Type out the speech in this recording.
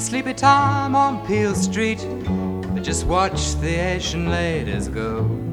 sleepy time on Peel Street, but just watch the Asian ladies go.